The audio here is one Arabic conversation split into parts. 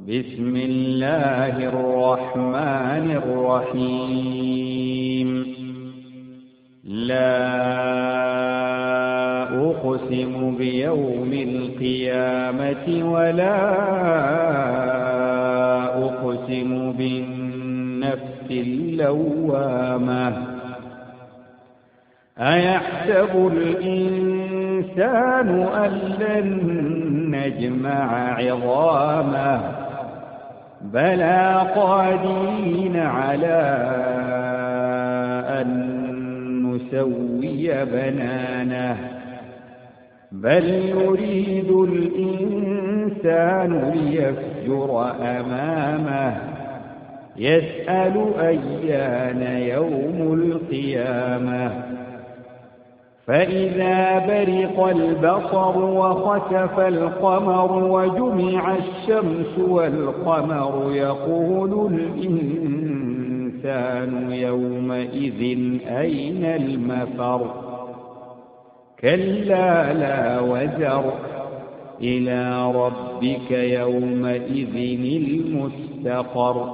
بسم الله الرحمن الرحيم لا أقسم بيوم القيامة ولا أقسم بالنفس اللوامة أيحسب الإنسان أن لن نجمع عظامه بلى قادرين على أن نسوي بنانه بل يريد الإنسان ليفجر أمامه يسأل أيان يوم القيامة فإذا برق البصر وخسف القمر وجمع الشمس والقمر يقول الإنسان يومئذ أين المفر كلا لا وزر إلى ربك يومئذ المستقر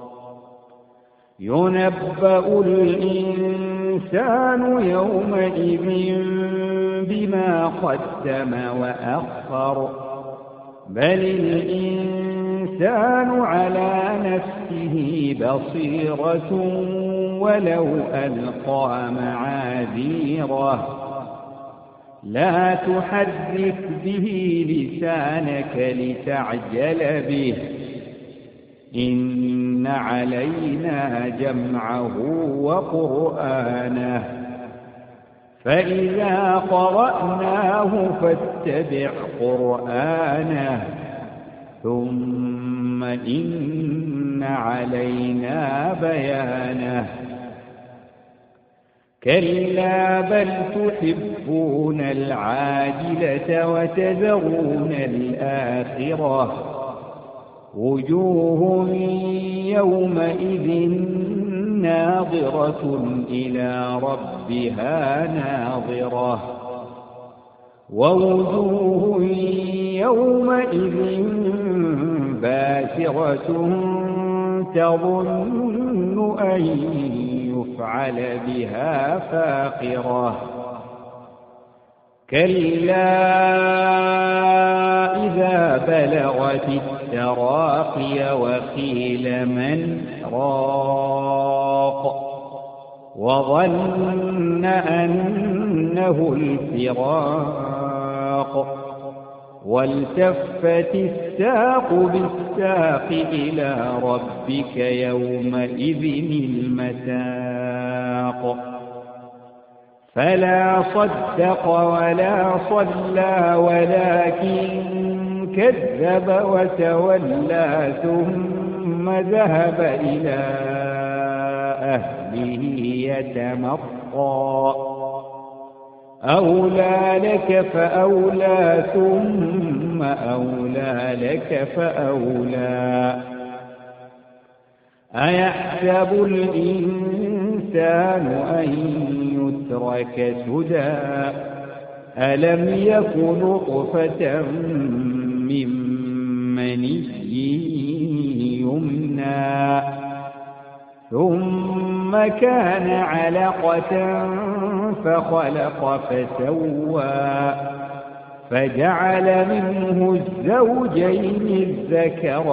ينبأ الإنسان يومئذ بما قدم وأخر بل الإنسان على نفسه بصيرة ولو ألقى معاذيره لا تحرك به لسانك لتعجل به إن علينا جمعه وقرآنه فإذا قرأناه فاتبع قرآنه ثم إن علينا بيانه كلا بل تحبون العاجلة وتذرون الآخرة وجوه يومئذ ناظرة إلى ربها ناظرة ووجوه يومئذ باسرة تظن أن يفعل بها فاقرة كلا إذا بلغت التراقي وقيل من راق وظن أنه الفراق والتفت الساق بالساق إلى ربك يومئذ المساق فلا صدق ولا صلى ولكن كذب وتولى ثم ذهب إلى أهله يتمطى أولى لك فأولى ثم أولى لك فأولى أيحسب الإنسان أن يترك سدى ألم يك نطفة من مني يمنى ثم كان علقة فخلق فسوى فجعل منه الزوجين الذكر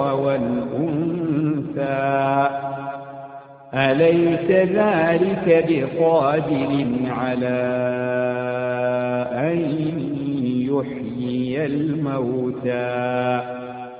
والأنثى أليس ذلك بقادر على أن يحيي الموتى